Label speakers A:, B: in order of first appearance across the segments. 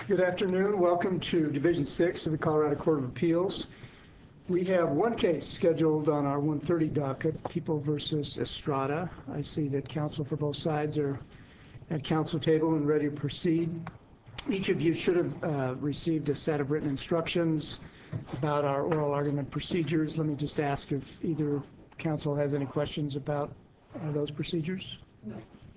A: Good afternoon. Welcome to Division 6 of the Colorado Court of Appeals. We have one case scheduled on our 1:30 docket, People versus Estrada. I see that counsel for both sides are at counsel table and ready to proceed. Each of you should have received a set of written instructions about our oral argument procedures. Let me just ask if either counsel has any questions about those procedures. No.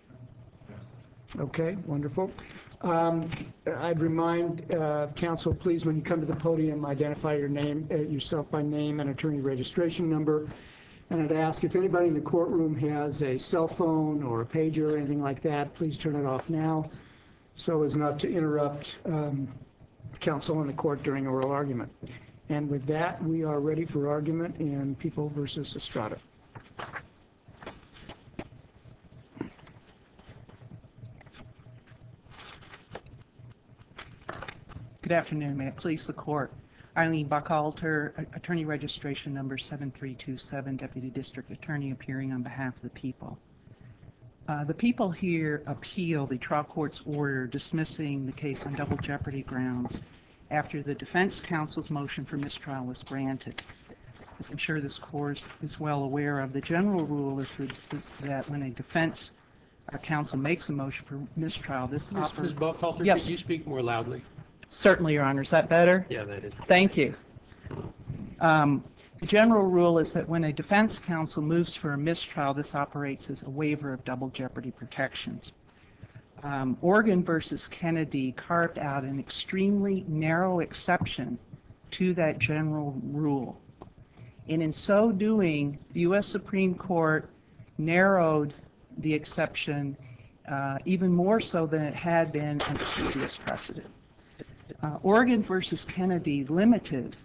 A: Okay, wonderful. I'd remind counsel, please, when you come to the podium, identify yourself by name and attorney registration number. And I'd ask if anybody in the courtroom has a cell phone or a pager or anything like that, please turn it off now so as not to interrupt counsel in the court during oral argument. And with that, we are ready for argument in People versus Estrada.
B: Good afternoon. May it please the court. Eileen Buckhalter, attorney registration number 7327, Deputy District Attorney, appearing on behalf of the people. The people here appeal the trial court's order dismissing the case on double jeopardy grounds after the defense counsel's motion for mistrial was granted. As I'm sure this court is well aware of, the general rule is that when a defense counsel makes a motion for mistrial, this
C: Ms. Buckhalter,
B: yes.
C: Could you speak more loudly?
B: Certainly, Your Honor. Is that better?
C: Yeah, that is.
B: Thank you. The general rule is that when a defense counsel moves for a mistrial, this operates as a waiver of double jeopardy protections. Oregon versus Kennedy carved out an extremely narrow exception to that general rule. And in so doing, the U.S. Supreme Court narrowed the exception even more so than it had been in previous precedent. Oregon versus Kennedy limited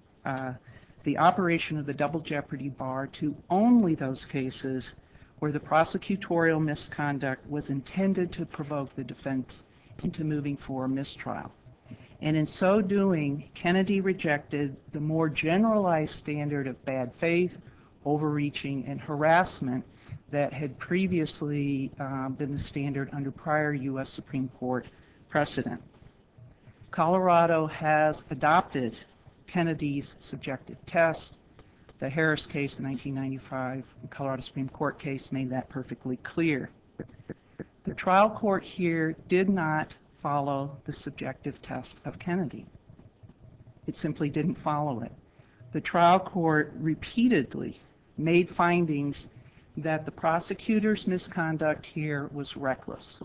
B: the operation of the double jeopardy bar to only those cases where the prosecutorial misconduct was intended to provoke the defense into moving for a mistrial. And in so doing, Kennedy rejected the more generalized standard of bad faith, overreaching, and harassment that had previously been the standard under prior U.S. Supreme Court precedent. Colorado has adopted Kennedy's subjective test. The Harris case, the 1995 Colorado Supreme Court case, made that perfectly clear. The trial court here did not follow the subjective test of Kennedy. It simply didn't follow it. The trial court repeatedly made findings that the prosecutor's misconduct here was reckless.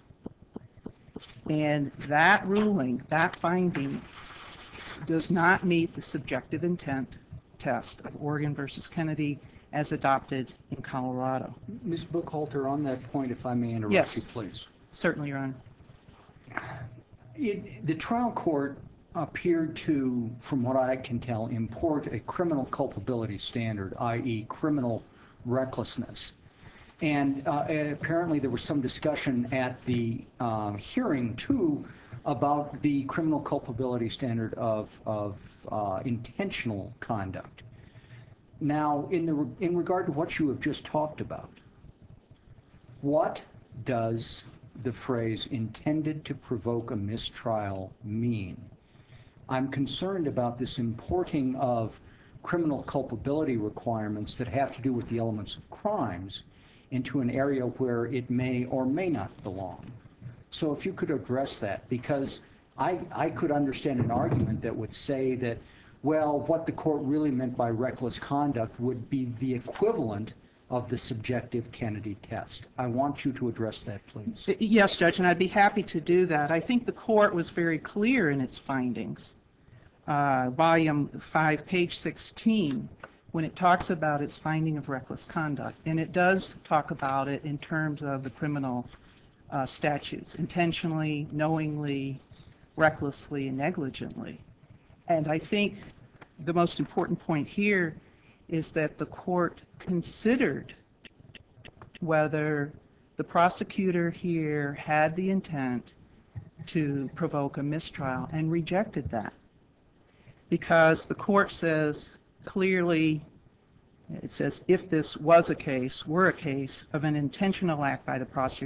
B: And that ruling, that finding, does not meet the subjective intent test of Oregon versus Kennedy as adopted in Colorado.
D: Ms. Buckhalter, on that point, if I may interrupt
B: Yes.
D: you, please.
B: Certainly, Your Honor.
D: The trial court appeared to, from what I can tell, import a criminal culpability standard, i.e. criminal recklessness. And apparently there was some discussion at the hearing, too, about the criminal culpability standard of intentional conduct. Now, in regard to what you have just talked about, what does the phrase intended to provoke a mistrial mean? I'm concerned about this importing of criminal culpability requirements that have to do with the elements of crimes into an area where it may or may not belong. So if you could address that, because I could understand an argument that would say that, well, what the court really meant by reckless conduct would be the equivalent of the subjective Kennedy test. I want you to address that, please.
B: Yes, Judge, and I'd be happy to do that. I think the court was very clear in its findings. Volume 5, page 16, when it talks about its finding of reckless conduct. And it does talk about it in terms of the criminal statutes, intentionally, knowingly, recklessly, and negligently. And I think the most important point here is that the court considered whether the prosecutor here had the intent to provoke a mistrial and rejected that. Because the court says clearly, it says if this was a case, were a case of an intentional act by the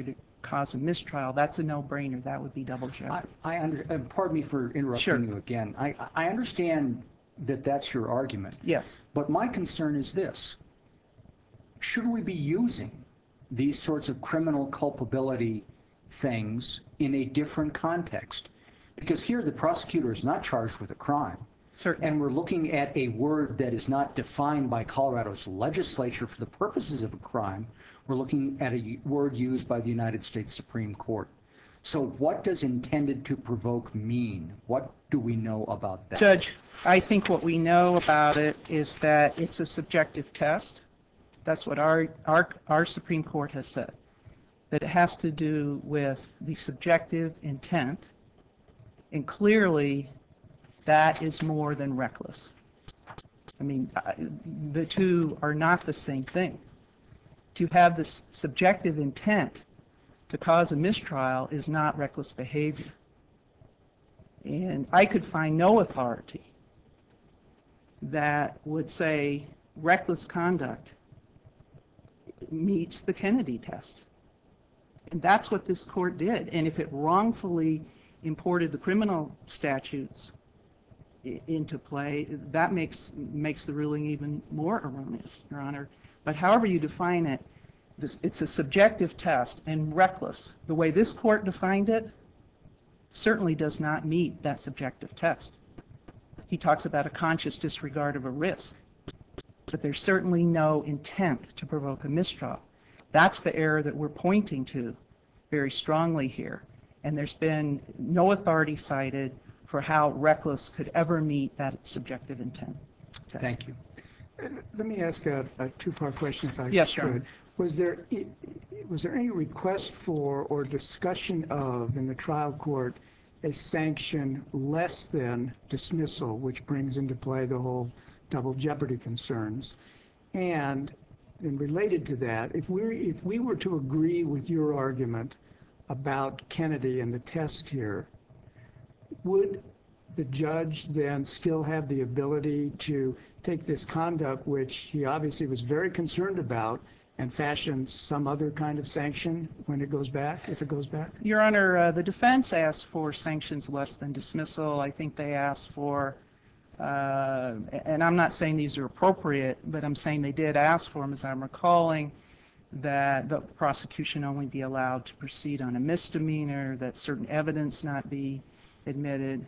B: cause a mistrial, that's a no-brainer. That would be double jeopardy.
D: And pardon me for interrupting
B: Sure.
D: you again. I understand that that's your argument.
B: Yes.
D: But my concern is this. Should we be using these sorts of criminal culpability things in a different context? Because here the prosecutor is not charged with a crime.
B: Certainly.
D: And we're looking at a word that is not defined by Colorado's legislature for the purposes of a crime. We're looking at a word used by the United States Supreme Court. So what does intended to provoke mean? What do we know about that?
B: Judge, I think what we know about it is that it's a subjective test. That's what our Supreme Court has said, that it has to do with the subjective intent, and clearly that is more than reckless. I mean, the two are not the same thing. To have this subjective intent to cause a mistrial is not reckless behavior. And I could find no authority that would say reckless conduct meets the Kennedy test. And that's what this court did. And if it wrongfully imported the criminal statutes into play, that makes the ruling even more erroneous, Your Honor. But however you define it, it's a subjective test, and reckless, the way this court defined it, certainly does not meet that subjective test. He talks about a conscious disregard of a risk, but there's certainly no intent to provoke a mistrial. That's the error that we're pointing to very strongly here. And there's been no authority cited for how reckless could ever meet that subjective intent test.
D: Thank you.
A: Let me ask a two-part question if I could.
B: Yes, sure.
A: Was there any request for or discussion of in the trial court a sanction less than dismissal, which brings into play the whole double jeopardy concerns? And related to that, if we were to agree with your argument about Kennedy and the test here, would the judge then still have the ability to take this conduct, which he obviously was very concerned about, and fashion some other kind of sanction when it goes back, if it goes back?
B: Your Honor, the defense asked for sanctions less than dismissal. I think they asked for, and I'm not saying these are appropriate, but I'm saying they did ask for them, as I'm recalling, that the prosecution only be allowed to proceed on a misdemeanor, that certain evidence not be admitted.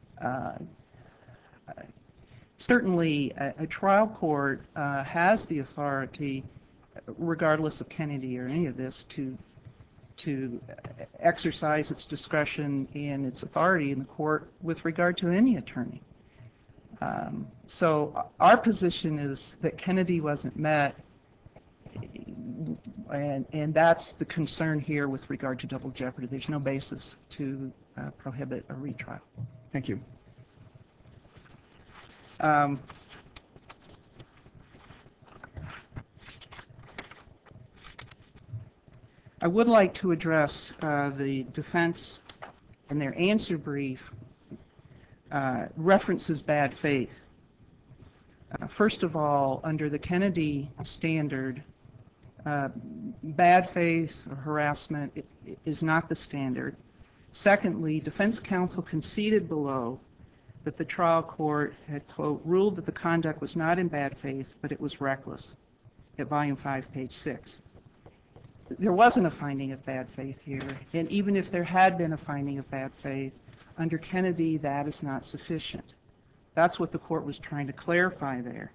B: Certainly, a trial court has the authority, regardless of Kennedy or any of this, to exercise its discretion and its authority in the court with regard to any attorney. So our position is that Kennedy wasn't met, and that's the concern here with regard to double jeopardy. There's no basis to prohibit a retrial.
A: Thank you.
B: I would like to address the defense in their answer brief references bad faith. First of all, under the Kennedy standard, bad faith or harassment is not the standard. Secondly, defense counsel conceded below that the trial court had, quote, ruled that the conduct was not in bad faith, but it was reckless, at volume 5, page 6. There wasn't a finding of bad faith here, and even if there had been a finding of bad faith, under Kennedy, that is not sufficient. That's what the court was trying to clarify there.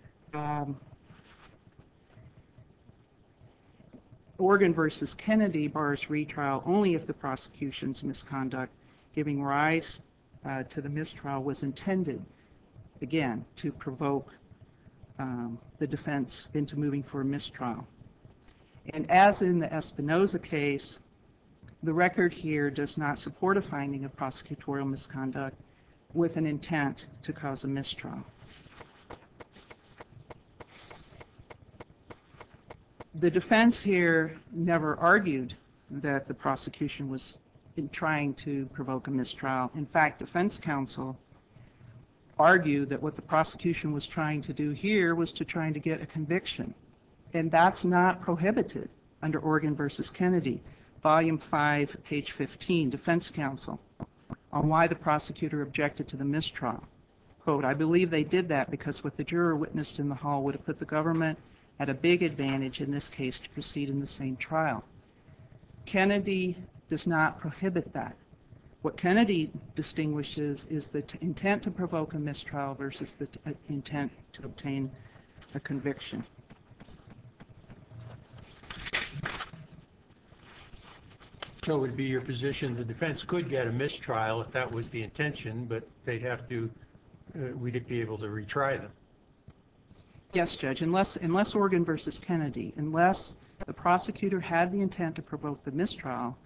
B: Oregon versus Kennedy bars retrial only if the prosecution's misconduct giving rise to the mistrial was intended, again, to provoke the defense into moving for a mistrial. And as in the Espinoza case, the record here does not support a finding of prosecutorial misconduct with an intent to cause a mistrial. The defense here never argued that the prosecution was trying to provoke a mistrial. In fact, defense counsel argued that what the prosecution was trying to do here was to trying to get a conviction. And that's not prohibited under Oregon versus Kennedy. volume 5, page 15, defense counsel, on why the prosecutor objected to the mistrial. Quote, "I believe they did that because what the juror witnessed in the hall would have put the government at a big advantage in this case to proceed in the same trial." Kennedy does not prohibit that. What Kennedy distinguishes is the intent to provoke a mistrial versus the intent to obtain a conviction.
C: So it would be your position the defense could get a mistrial if that was the intention, but they'd have to, we'd be able to retry them.
B: Yes, Judge, unless Oregon versus Kennedy, unless the prosecutor had the intent to provoke the mistrial,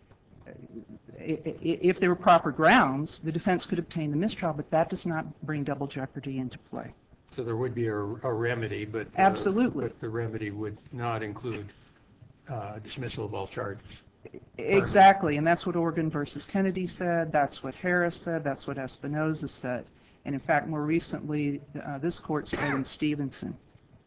B: if there were proper grounds, the defense could obtain the mistrial, but that does not bring double jeopardy into play.
C: So there would be a remedy, but
B: Absolutely.
C: But the remedy would not include dismissal of all charges.
B: Exactly, and that's what Oregon versus Kennedy said, that's what Harris said, that's what Espinoza said, and in fact, more recently, this court said in Stevenson.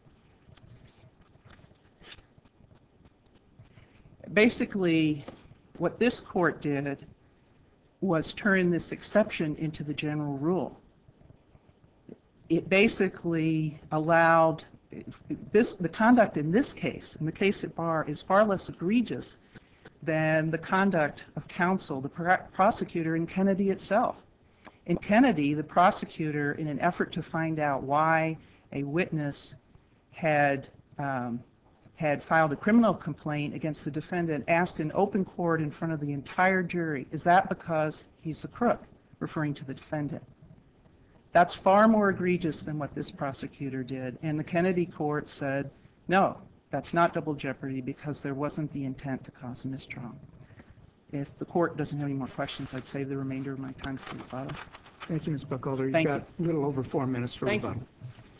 B: Basically, what this court did was turn this exception into the general rule. It basically allowed the conduct in this case, in the case at bar, is far less egregious than the conduct of counsel, the prosecutor in Kennedy itself. In Kennedy, the prosecutor, in an effort to find out why a witness had filed a criminal complaint against the defendant, asked in open court in front of the entire jury, is that because he's a crook, referring to the defendant? That's far more egregious than what this prosecutor did, and the Kennedy court said, no, that's not double jeopardy because there wasn't the intent to cause a mistrial. If the court doesn't have any more questions, I'd save the remainder of my time for rebuttal.
A: Thank you, Ms. Buckholder. You've
B: Thank
A: got a little over 4 minutes for
B: Thank
A: rebuttal.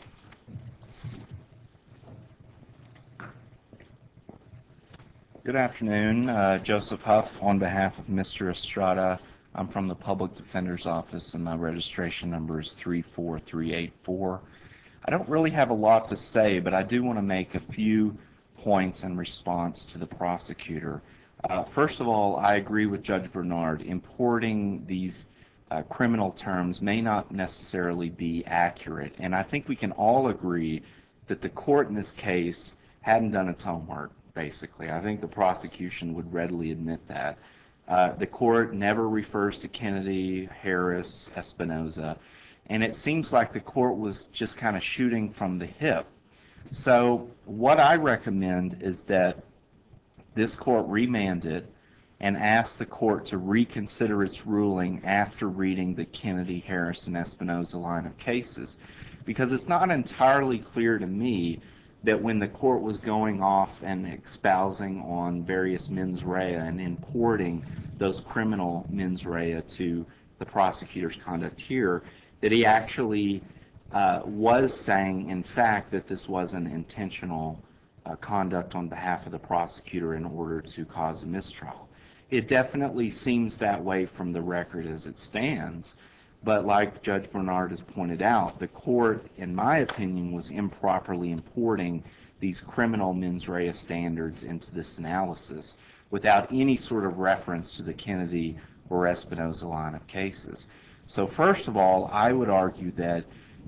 E: Good afternoon. Joseph Huff on behalf of Mr. Estrada. I'm from the Public Defender's Office, and my registration number is 34384. I don't really have a lot to say, but I do want to make a few points in response to the prosecutor. First of all, I agree with Judge Bernard. Importing these criminal terms may not necessarily be accurate, and I think we can all agree that the court in this case hadn't done its homework, basically. I think the prosecution would readily admit that. The court never refers to Kennedy, Harris, Espinoza, and it seems like the court was just kind of shooting from the hip. So what I recommend is that this court remand it and ask the court to reconsider its ruling after reading the Kennedy, Harris, and Espinoza line of cases, because it's not entirely clear to me that when the court was going off and espousing on various mens rea and importing those criminal mens rea to the prosecutor's conduct here, that he actually was saying, in fact, that this was an intentional conduct on behalf of the prosecutor in order to cause a mistrial. It definitely seems that way from the record as it stands, but like Judge Bernard has pointed out, the court, in my opinion, was improperly importing these criminal mens rea standards into this analysis without any sort of reference to the Kennedy or Espinoza line of cases. So first of all, I would argue that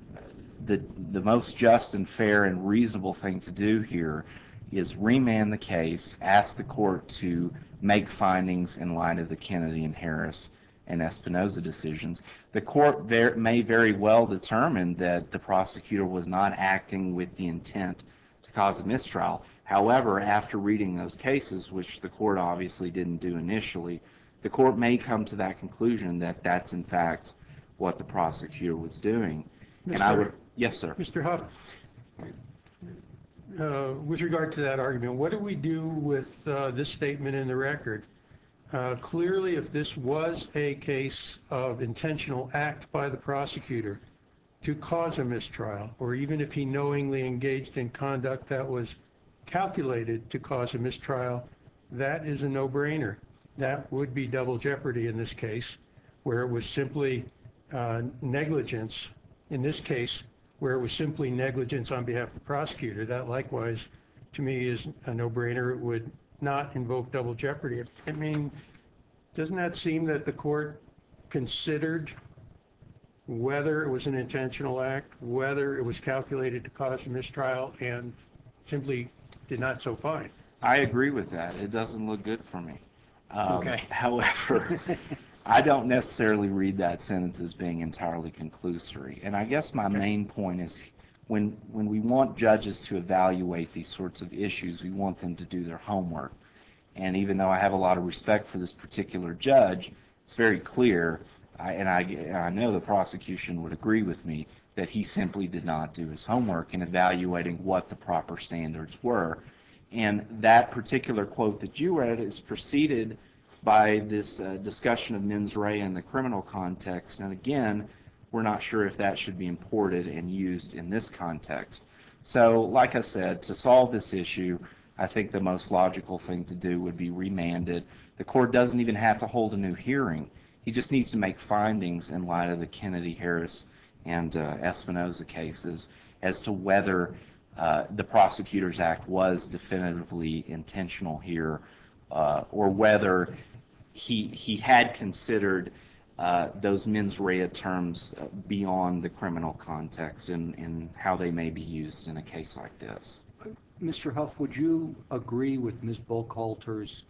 E: the most just and fair and reasonable thing to do here is remand the case, ask the court to make findings in light of the Kennedy and Harris and Espinoza decisions. The court may very well determine that the prosecutor was not acting with the intent to cause a mistrial. However, after reading those cases, which the court obviously didn't do initially, the court may come to that conclusion that that's in fact what the prosecutor was doing. And I would, yes, sir.
C: Mr. Huff, with regard to that argument, what do we do with this statement in the record? Clearly, if this was a case of intentional act by the prosecutor to cause a mistrial, or even if he knowingly engaged in conduct that was calculated to cause a mistrial, that is a no-brainer. That would be double jeopardy in this case, where it was simply negligence. In this case, where it was simply negligence on behalf of the prosecutor, that likewise, to me, is a no-brainer. It would not invoke double jeopardy. I mean, doesn't that seem that the court considered whether it was an intentional act, whether it was calculated to cause a mistrial, and simply did not so find?
E: I agree with that. It doesn't look good for me.
D: Okay.
E: However, I don't necessarily read that sentence as being entirely conclusory. And I guess my main point is when we want judges to evaluate these sorts of issues, we want them to do their homework. And even though I have a lot of respect for this particular judge, it's very clear, and I know the prosecution would agree with me, that he simply did not do his homework in evaluating what the proper standards were. And that particular quote that you read is preceded by this discussion of mens rea in the criminal context. And again, we're not sure if that should be imported and used in this context. So, like I said, to solve this issue, I think the most logical thing to do would be remanded. The court doesn't even have to hold a new hearing. He just needs to make findings in light of the Kennedy, Harris, and Espinoza cases as to whether the Prosecutors Act was definitively intentional here, or whether he had considered those mens rea terms beyond the criminal context and how they may be used in a case like this.
D: Mr. Huff, would you agree with Ms. Buchalter's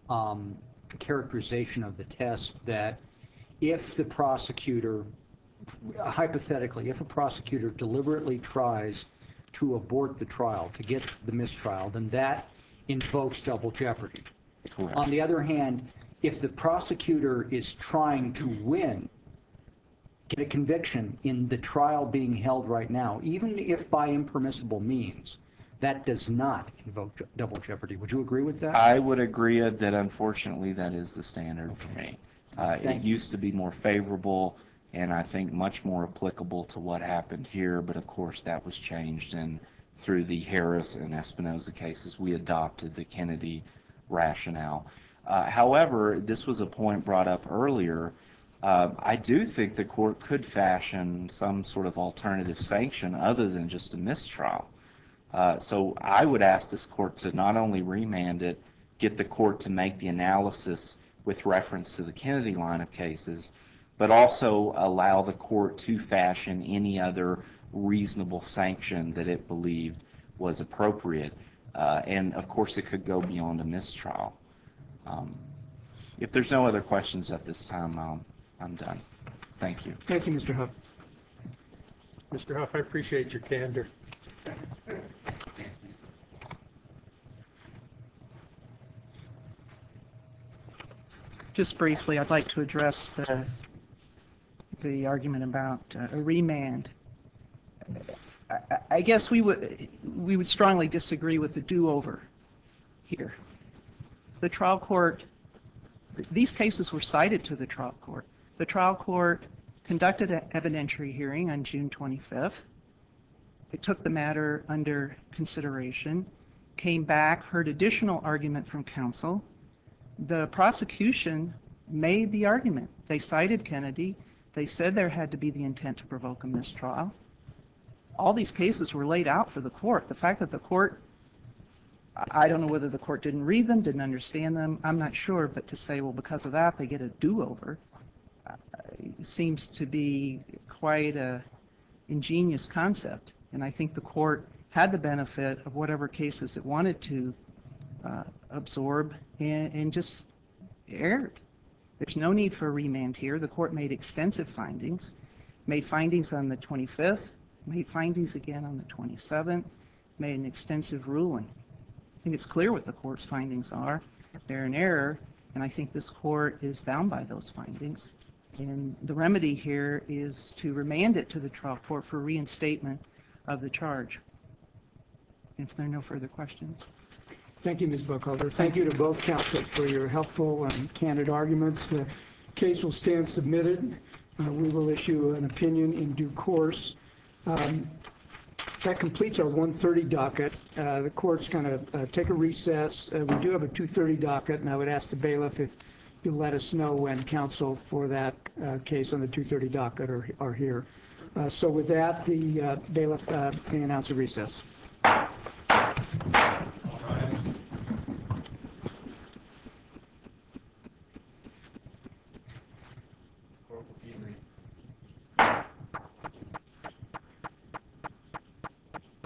D: characterization of the test that if the prosecutor, hypothetically, if a prosecutor deliberately tries to abort the trial, to get the mistrial, then that invokes double jeopardy?
E: Correct.
D: On the other hand, if the prosecutor is trying to win, get a conviction in the trial being held right now, even if by impermissible means, that does not invoke double jeopardy. Would you agree with that?
E: I would agree that unfortunately that is the standard for me. It used to be more favorable and I think much more applicable to what happened here, but of course that was changed, and through the Harris and Espinoza cases we adopted the Kennedy rationale. However, this was a point brought up earlier. I do think the court could fashion some sort of alternative sanction other than just a mistrial. So I would ask this court to not only remand it, get the court to make the analysis with reference to the Kennedy line of cases, but also allow the court to fashion any other reasonable sanction that it believed was appropriate. And of course it could go beyond a mistrial. If there's no other questions at this time, I'm done. Thank you.
A: Thank you, Mr. Huff.
C: Mr. Huff, I appreciate your candor.
B: Just briefly, I'd like to address the argument about a remand. I guess we would strongly disagree with the do-over here. The trial court, these cases were cited to the trial court. The trial court conducted an evidentiary hearing on June 25th. It took the matter under consideration, came back, heard additional argument from counsel. The prosecution made the argument. They cited Kennedy. They said there had to be the intent to provoke a mistrial. All these cases were laid out for the court. The fact that the court, I don't know whether the court didn't read them, didn't understand them, I'm not sure, but to say, well, because of that, they get a do-over, seems to be quite an ingenious concept. And I think the court had the benefit of whatever cases it wanted to absorb and just erred. There's no need for a remand here. The court made extensive findings, made findings on the 25th, made findings again on the 27th, made an extensive ruling. I think it's clear what the court's findings are. They're in error, and I think this court is bound by those findings. And the remedy here is to remand it to the trial court for reinstatement of the charge. If there are no further questions.
A: Thank you, Ms. Buchalter. Thank you to both counsel for your helpful and candid arguments. The case will stand submitted. We will issue an opinion in due course. That completes our 1:30 docket. The court's going to take a recess. We do have a 2:30 docket, and I would ask the bailiff if you'll let us know when counsel for that case on the 2:30 docket are here. So with that, the bailiff may announce a recess.